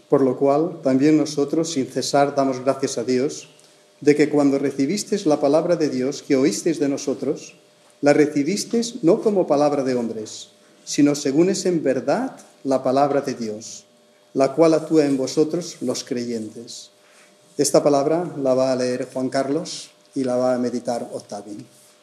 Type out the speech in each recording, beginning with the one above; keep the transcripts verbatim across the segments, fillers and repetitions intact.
Por lo cual, también nosotros, sin cesar, damos gracias a Dios, de que cuando recibisteis la palabra de Dios que oísteis de nosotros, la recibisteis no como palabra de hombres, sino según es en verdad la palabra de Dios, la cual actúa en vosotros los creyentes. Esta palabra la va a leer Juan Carlos y la va a meditar Octavio.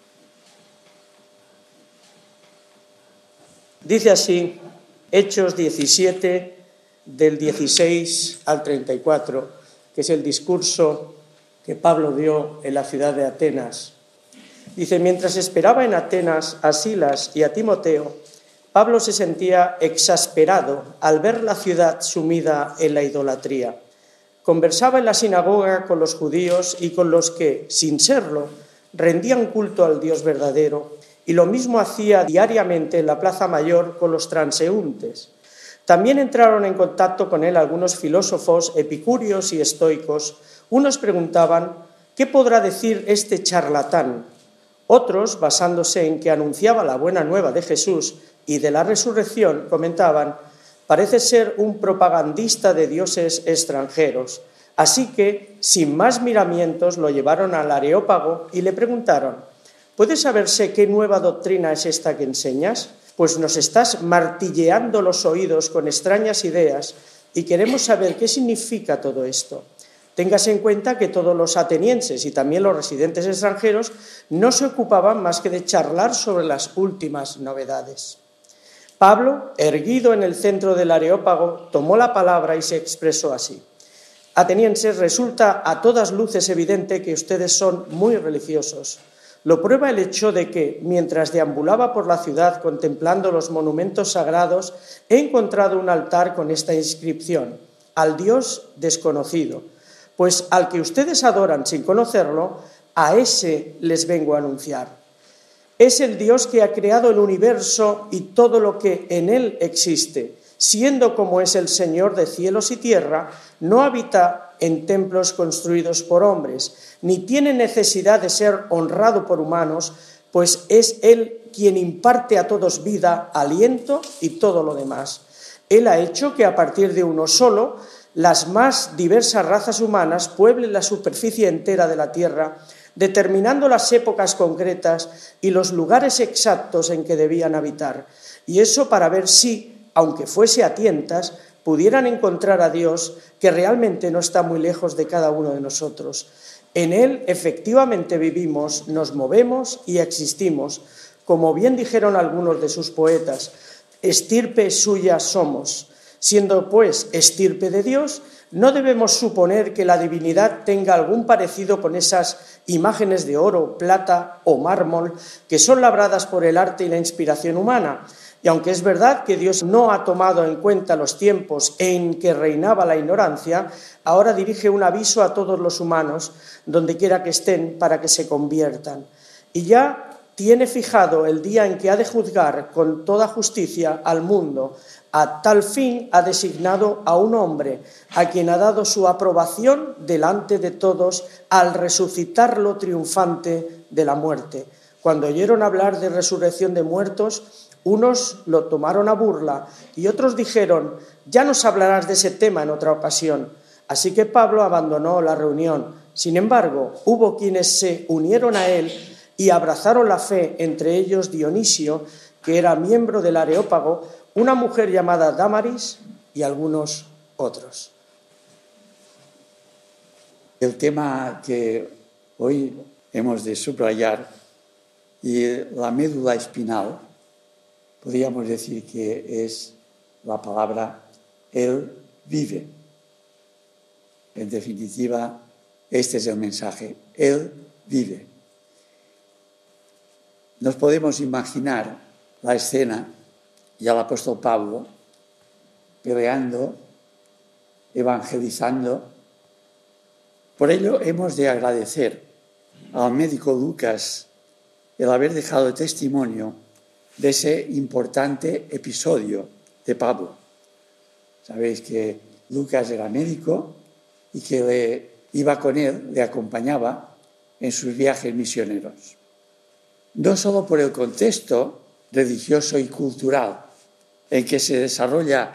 Dice así, Hechos diecisiete, del dieciséis al treinta y cuatro, que es el discurso que Pablo dio en la ciudad de Atenas. Dice, mientras esperaba en Atenas a Silas y a Timoteo, Pablo se sentía exasperado al ver la ciudad sumida en la idolatría. Conversaba en la sinagoga con los judíos y con los que, sin serlo, rendían culto al Dios verdadero, y lo mismo hacía diariamente en la plaza mayor con los transeúntes. También entraron en contacto con él algunos filósofos epicúreos y estoicos. Unos preguntaban, ¿qué podrá decir este charlatán? Otros, basándose en que anunciaba la buena nueva de Jesús y de la resurrección, comentaban, parece ser un propagandista de dioses extranjeros. Así que, sin más miramientos, lo llevaron al Areópago y le preguntaron, ¿puede saberse qué nueva doctrina es esta que enseñas? Pues nos estás martilleando los oídos con extrañas ideas y queremos saber qué significa todo esto. Téngase en cuenta que todos los atenienses y también los residentes extranjeros no se ocupaban más que de charlar sobre las últimas novedades. Pablo, erguido en el centro del Areópago, tomó la palabra y se expresó así. Atenienses, resulta a todas luces evidente que ustedes son muy religiosos. Lo prueba el hecho de que, mientras deambulaba por la ciudad contemplando los monumentos sagrados, he encontrado un altar con esta inscripción, al Dios desconocido. Pues al que ustedes adoran sin conocerlo, a ese les vengo a anunciar. Es el Dios que ha creado el universo y todo lo que en él existe. Siendo como es el Señor de cielos y tierra, no habita en templos construidos por hombres, ni tiene necesidad de ser honrado por humanos, pues es Él quien imparte a todos vida, aliento y todo lo demás. Él ha hecho que a partir de uno solo, las más diversas razas humanas pueblen la superficie entera de la tierra, determinando las épocas concretas y los lugares exactos en que debían habitar. Y eso para ver si, aunque fuese a tientas, pudieran encontrar a Dios, que realmente no está muy lejos de cada uno de nosotros. En Él efectivamente vivimos, nos movemos y existimos, como bien dijeron algunos de sus poetas, estirpe suya somos. Siendo, pues, estirpe de Dios, no debemos suponer que la divinidad tenga algún parecido con esas imágenes de oro, plata o mármol que son labradas por el arte y la inspiración humana. Y aunque es verdad que Dios no ha tomado en cuenta los tiempos en que reinaba la ignorancia, ahora dirige un aviso a todos los humanos, donde quiera que estén, para que se conviertan. Y ya tiene fijado el día en que ha de juzgar con toda justicia al mundo. A tal fin ha designado a un hombre, a quien ha dado su aprobación delante de todos al resucitarlo triunfante de la muerte. Cuando oyeron hablar de resurrección de muertos, unos lo tomaron a burla y otros dijeron, ya nos hablarás de ese tema en otra ocasión. Así que Pablo abandonó la reunión. Sin embargo, hubo quienes se unieron a él y abrazaron la fe, entre ellos Dionisio, que era miembro del Areópago, una mujer llamada Dámaris y algunos otros. El tema que hoy hemos de subrayar y la médula espinal, podríamos decir que es la palabra Él vive. En definitiva, este es el mensaje, Él vive. Nos podemos imaginar la escena y al apóstol Pablo peleando, evangelizando. Por ello hemos de agradecer al médico Lucas el haber dejado testimonio de ese importante episodio de Pablo. Sabéis que Lucas era médico y que le, iba con él, le acompañaba en sus viajes misioneros. No solo por el contexto religioso y cultural en que se desarrolla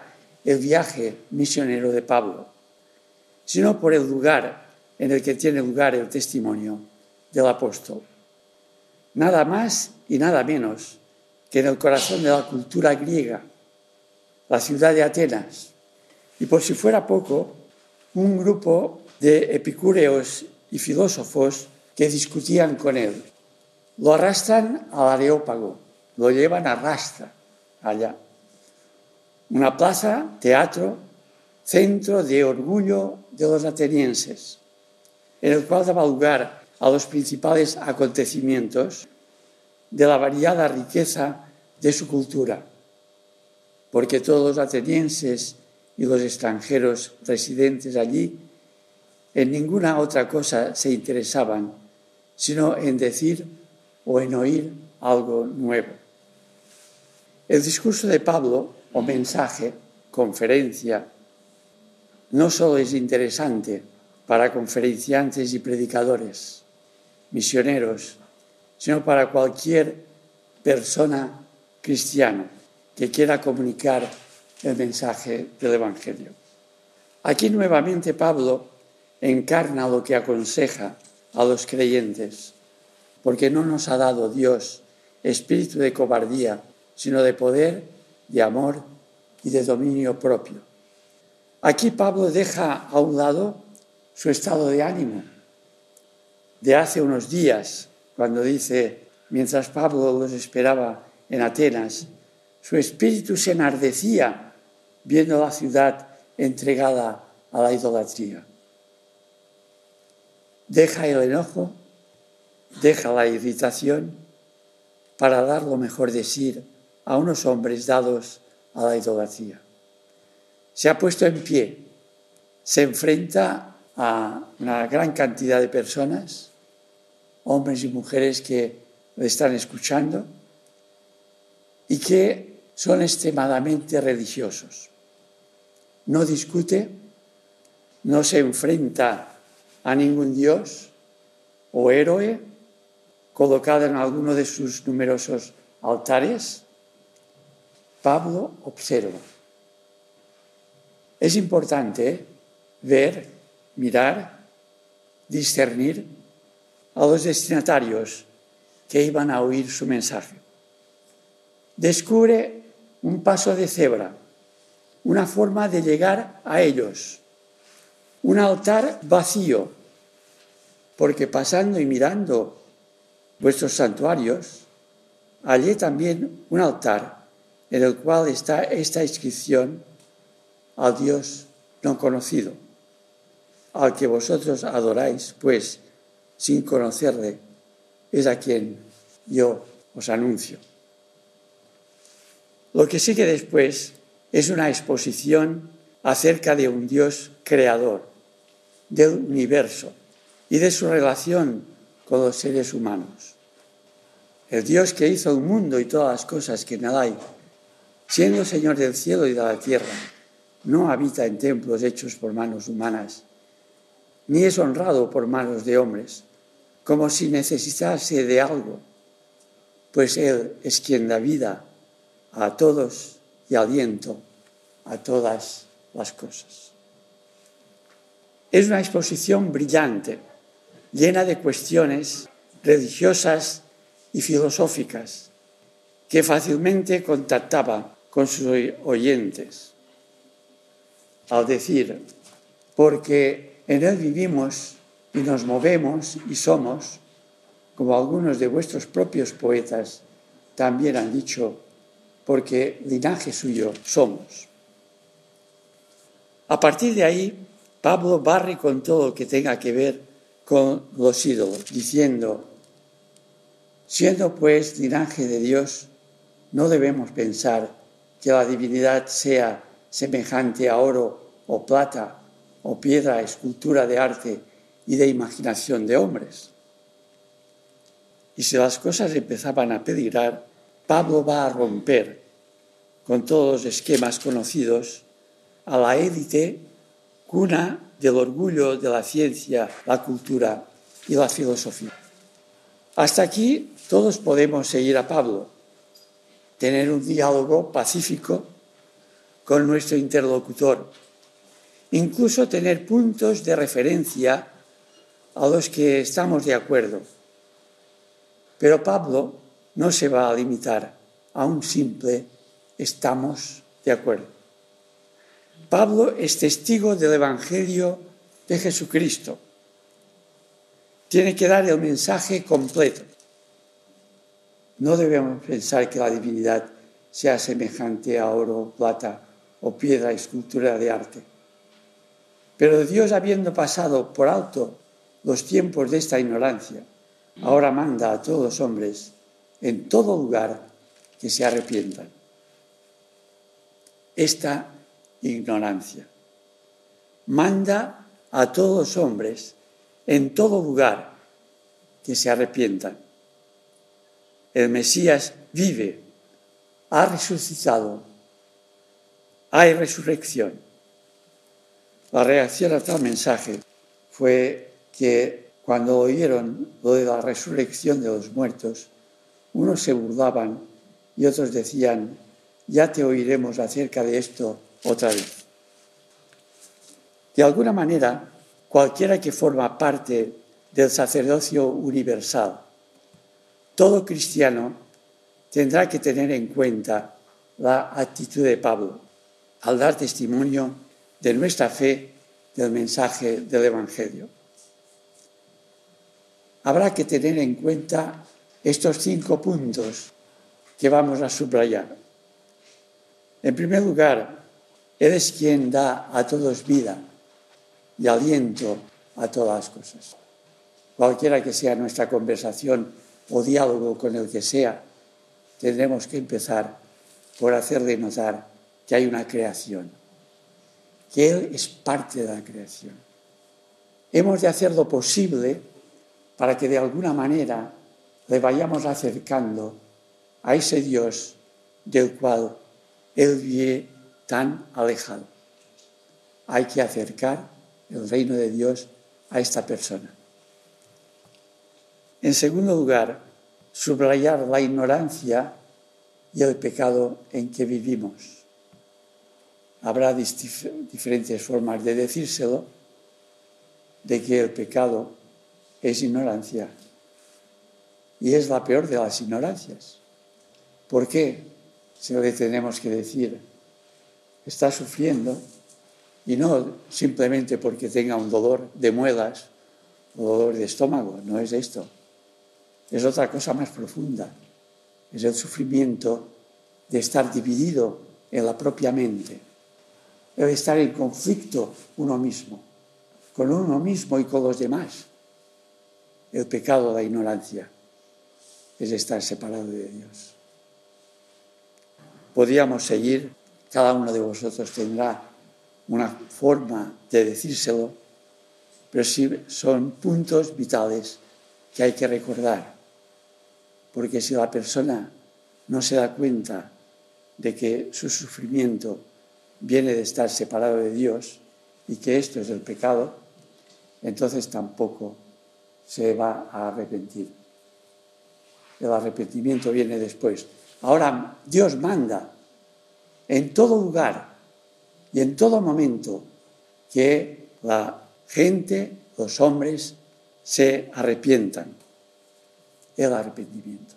el viaje misionero de Pablo, sino por el lugar en el que tiene lugar el testimonio del apóstol. Nada más y nada menos que en el corazón de la cultura griega, la ciudad de Atenas, y por si fuera poco, un grupo de epicúreos y filósofos que discutían con él. Lo arrastran al Areópago, lo llevan a rastra allá. Una plaza, teatro, centro de orgullo de los atenienses, en el cual daba lugar a los principales acontecimientos de la variada riqueza de su cultura, porque todos los atenienses y los extranjeros residentes allí en ninguna otra cosa se interesaban, sino en decir o en oír algo nuevo. El discurso de Pablo, o mensaje, conferencia, no solo es interesante para conferenciantes y predicadores, misioneros, sino para cualquier persona cristiana que quiera comunicar el mensaje del Evangelio. Aquí nuevamente Pablo encarna lo que aconseja a los creyentes, porque no nos ha dado Dios espíritu de cobardía, sino de poder, de amor y de dominio propio. Aquí Pablo deja a un lado su estado de ánimo de hace unos días, cuando dice, mientras Pablo los esperaba en Atenas, su espíritu se enardecía viendo la ciudad entregada a la idolatría. Deja el enojo, deja la irritación para dar lo mejor de sí a unos hombres dados a la idolatría. Se ha puesto en pie, se enfrenta a una gran cantidad de personas, hombres y mujeres que le están escuchando y que son extremadamente religiosos. No discute, no se enfrenta a ningún dios o héroe colocado en alguno de sus numerosos altares. Pablo observa. Es importante ver, mirar, discernir a los destinatarios que iban a oír su mensaje. Descubre un paso de cebra, una forma de llegar a ellos, un altar vacío, porque pasando y mirando vuestros santuarios, hallé también un altar en el cual está esta inscripción: al Dios no conocido, al que vosotros adoráis, pues sin conocerle es a quien yo os anuncio. Lo que sigue después es una exposición acerca de un Dios creador del universo y de su relación con los seres humanos. El Dios que hizo el mundo y todas las cosas que en él hay, siendo Señor del cielo y de la tierra, no habita en templos hechos por manos humanas, ni es honrado por manos de hombres, como si necesitase de algo, pues Él es quien da vida a todos y aliento a todas las cosas. Es una exposición brillante, llena de cuestiones religiosas y filosóficas, que fácilmente contactaba con sus oyentes. Al decir, porque en Él vivimos y nos movemos y somos, como algunos de vuestros propios poetas también han dicho, porque linaje suyo somos. A partir de ahí, Pablo barre con todo lo que tenga que ver con los ídolos, diciendo, siendo pues linaje de Dios, no debemos pensar que la divinidad sea semejante a oro o plata o piedra, escultura de arte y de imaginación de hombres. Y si las cosas empezaban a peligrar, Pablo va a romper con todos los esquemas conocidos a la élite, cuna del orgullo de la ciencia, la cultura y la filosofía. Hasta aquí todos podemos seguir a Pablo, tener un diálogo pacífico, con nuestro interlocutor, incluso tener puntos de referencia a los que estamos de acuerdo. Pero Pablo no se va a limitar a un simple estamos de acuerdo. Pablo es testigo del Evangelio de Jesucristo. Tiene que dar el mensaje completo. No debemos pensar que la divinidad sea semejante a oro, plata o piedra, escultura de arte. Pero Dios, habiendo pasado por alto los tiempos de esta ignorancia, ahora manda a todos los hombres en todo lugar que se arrepientan. Esta ignorancia manda a todos los hombres en todo lugar que se arrepientan. El Mesías vive, ha resucitado, hay resurrección. La reacción a tal mensaje fue que cuando oyeron lo de la resurrección de los muertos, unos se burlaban y otros decían, ya te oiremos acerca de esto otra vez. De alguna manera, cualquiera que forma parte del sacerdocio universal, todo cristiano tendrá que tener en cuenta la actitud de Pablo al dar testimonio de nuestra fe del mensaje del Evangelio. Habrá que tener en cuenta estos cinco puntos que vamos a subrayar. En primer lugar, Él es quien da a todos vida y aliento a todas las cosas. Cualquiera que sea nuestra conversación o diálogo con el que sea, tendremos que empezar por hacerle notar que hay una creación, que Él es parte de la creación. Hemos de hacer lo posible para que de alguna manera le vayamos acercando a ese Dios del cual Él vive tan alejado. Hay que acercar el reino de Dios a esta persona. En segundo lugar, subrayar la ignorancia y el pecado en que vivimos. Habrá dif- diferentes formas de decírselo, de que el pecado es ignorancia y es la peor de las ignorancias. ¿Por qué? Se le tenemos que decir, está sufriendo, y no simplemente porque tenga un dolor de muelas o dolor de estómago, no es esto. Es otra cosa más profunda. Es el sufrimiento de estar dividido en la propia mente, el estar en conflicto uno mismo, con uno mismo y con los demás. El pecado, la ignorancia, es estar separado de Dios. Podríamos seguir, cada uno de vosotros tendrá una forma de decírselo, pero sí son puntos vitales que hay que recordar, porque si la persona no se da cuenta de que su sufrimiento viene de estar separado de Dios y que esto es el pecado, entonces tampoco se va a arrepentir. El arrepentimiento viene después. Ahora Dios manda en todo lugar y en todo momento que la gente, los hombres, se arrepientan. El arrepentimiento.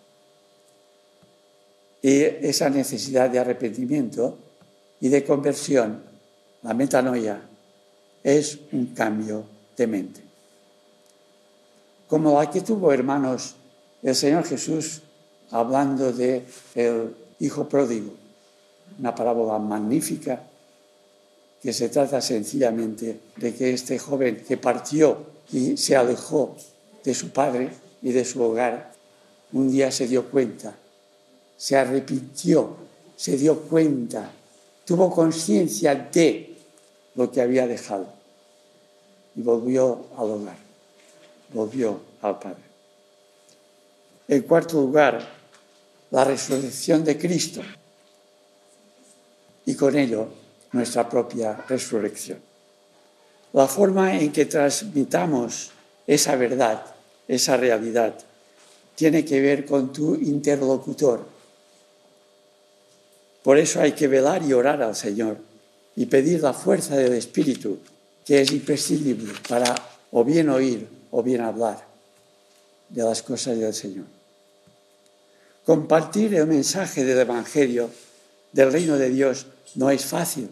Y esa necesidad de arrepentimiento y de conversión, la metanoia, es un cambio de mente. Como la que tuvo, hermanos, el Señor Jesús hablando del hijo pródigo, una parábola magnífica que se trata sencillamente de que este joven que partió y se alejó de su padre y de su hogar, un día se dio cuenta, se arrepintió, se dio cuenta, tuvo conciencia de lo que había dejado y volvió al hogar, volvió al Padre. En cuarto lugar, la resurrección de Cristo y con ello nuestra propia resurrección. La forma en que transmitamos esa verdad, esa realidad, tiene que ver con tu interlocutor. Por eso hay que velar y orar al Señor y pedir la fuerza del Espíritu, que es imprescindible para o bien oír o bien hablar de las cosas del Señor. Compartir el mensaje del Evangelio del reino de Dios no es fácil.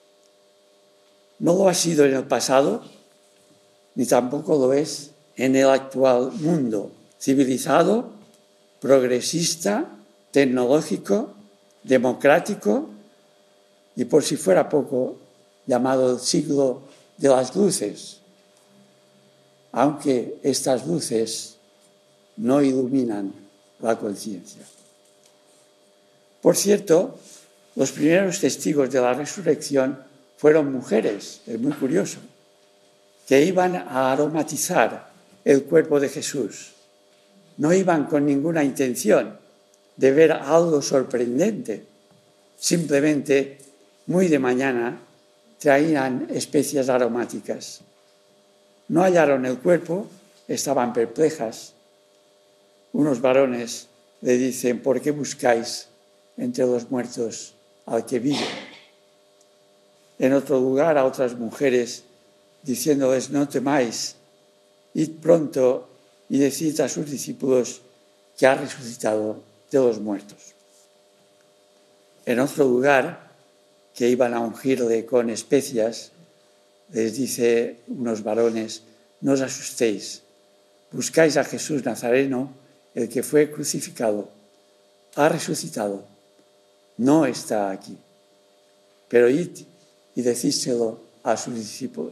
No lo ha sido en el pasado, ni tampoco lo es en el actual mundo civilizado, progresista, tecnológico, democrático y, por si fuera poco, llamado el siglo de las luces, aunque estas luces no iluminan la conciencia. Por cierto, los primeros testigos de la resurrección fueron mujeres, es muy curioso, que iban a aromatizar el cuerpo de Jesús. No iban con ninguna intención de ver algo sorprendente. Simplemente, muy de mañana, traían especias aromáticas. No hallaron el cuerpo, estaban perplejas. Unos varones le dicen: ¿por qué buscáis entre los muertos al que vive? En otro lugar, a otras mujeres, diciéndoles: no temáis, id pronto y decid a sus discípulos que ha resucitado de los muertos. En otro lugar, que iban a ungirle con especias, les dice unos varones: no os asustéis, buscáis a Jesús Nazareno, el que fue crucificado, ha resucitado, no está aquí, pero id y decídselo a sus discípulos.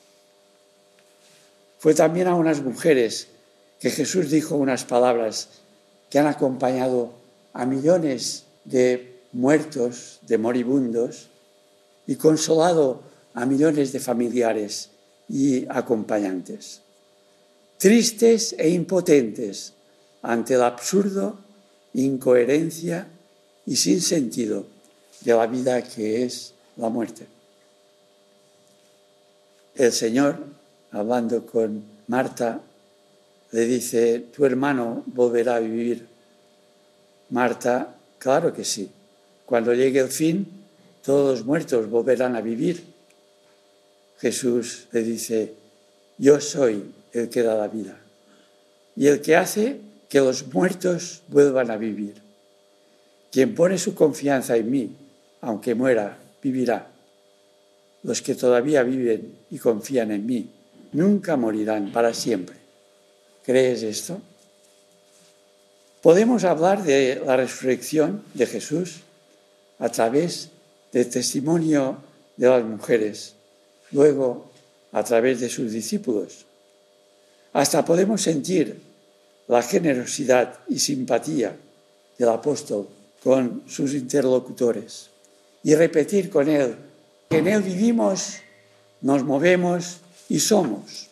Fue también a unas mujeres que Jesús dijo unas palabras que han acompañado a millones de muertos, de moribundos, y consolado a millones de familiares y acompañantes. Tristes e impotentes ante el absurdo, incoherencia y sin sentido de la vida que es la muerte. El Señor, hablando con Marta, le dice: tu hermano volverá a vivir. Marta: claro que sí. Cuando llegue el fin, todos los muertos volverán a vivir. Jesús le dice: yo soy el que da la vida y el que hace que los muertos vuelvan a vivir. Quien pone su confianza en mí, aunque muera, vivirá. Los que todavía viven y confían en mí nunca morirán para siempre. ¿Crees esto? Podemos hablar de la resurrección de Jesús a través del testimonio de las mujeres, luego a través de sus discípulos. Hasta podemos sentir la generosidad y simpatía del apóstol con sus interlocutores y repetir con él que en él vivimos, nos movemos y somos.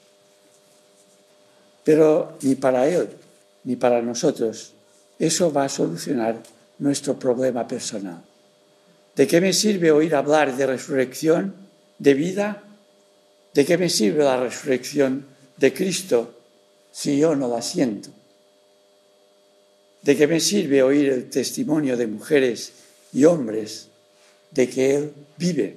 Pero ni para él ni para nosotros eso va a solucionar nuestro problema personal. ¿De qué me sirve oír hablar de resurrección, de vida? ¿De qué me sirve la resurrección de Cristo si yo no la siento? ¿De qué me sirve oír el testimonio de mujeres y hombres de que Él vive?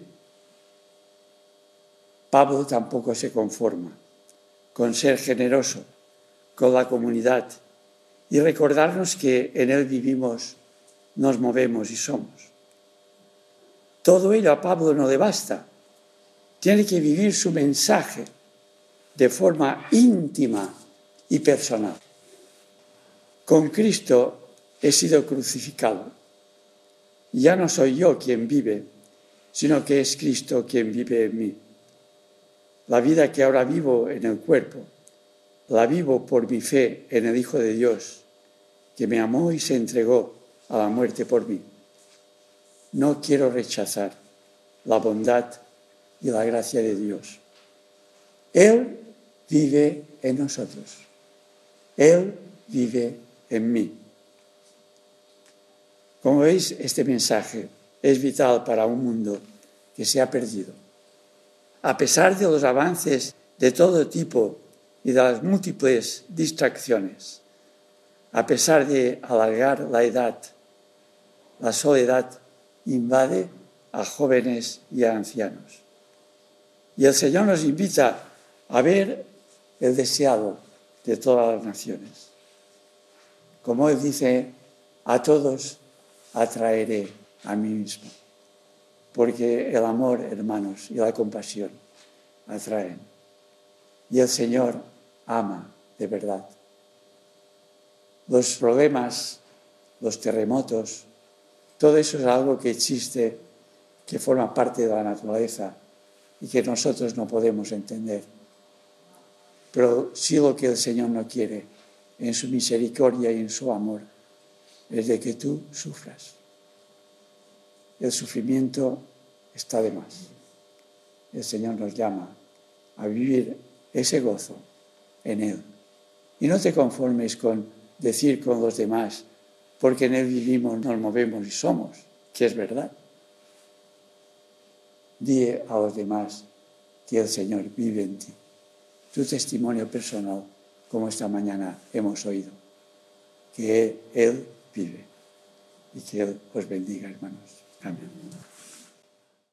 Pablo tampoco se conforma con ser generoso con la comunidad y recordarnos que en Él vivimos, nos movemos y somos. Todo ello a Pablo no le basta. Tiene que vivir su mensaje de forma íntima y personal. Con Cristo he sido crucificado. Ya no soy yo quien vive, sino que es Cristo quien vive en mí. La vida que ahora vivo en el cuerpo, la vivo por mi fe en el Hijo de Dios, que me amó y se entregó a la muerte por mí. No quiero rechazar la bondad y la gracia de Dios. Él vive en nosotros. Él vive en mí. Como veis, este mensaje es vital para un mundo que se ha perdido. A pesar de los avances de todo tipo y de las múltiples distracciones, a pesar de alargar la edad, la soledad invade a jóvenes y a ancianos. Y el Señor nos invita a ver el deseado de todas las naciones. Como Él dice, a todos atraeré a mí mismo. Porque el amor, hermanos, y la compasión atraen. Y el Señor ama de verdad. Los problemas, los terremotos, todo eso es algo que existe, que forma parte de la naturaleza y que nosotros no podemos entender. Pero sí lo que el Señor no quiere, en su misericordia y en su amor, es de que tú sufras. El sufrimiento está de más. El Señor nos llama a vivir ese gozo en Él. Y no te conformes con decir con los demás, porque en Él vivimos, nos movemos y somos, que es verdad. Di a los demás que el Señor vive en ti. Tu testimonio personal, como esta mañana hemos oído, que Él vive y que Él os bendiga, hermanos. Amén.